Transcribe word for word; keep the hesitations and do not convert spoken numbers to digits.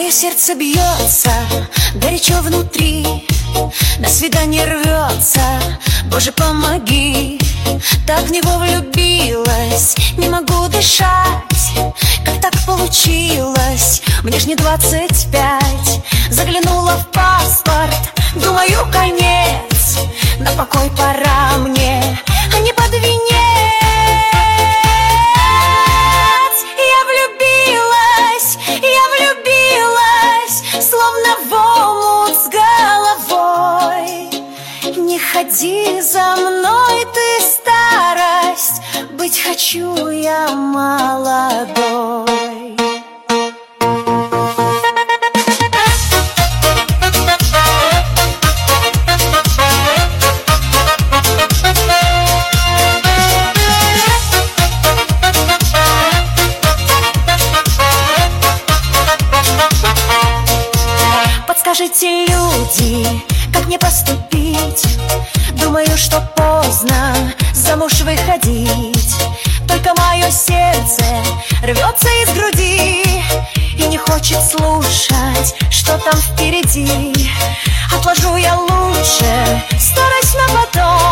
Мое сердце бьется горячо внутри, на свидание рвется, Боже, помоги. Так в него влюбилась, не могу дышать. Как так получилось? Мне ж не двадцать пять. Заглянула в паспорт, думаю, конец. На покой пора мне, а не под венец. Я влюбилась, я влюбилась, словно в омут с головой. Не ходи за мной, ты старость, быть хочу я молодой. Подскажите, люди, как мне поступить? Думаю, что поздно замуж выходить. Только мое сердце рвется из груди и не хочет слушать, что там впереди. Отложу я лучше старость на потом.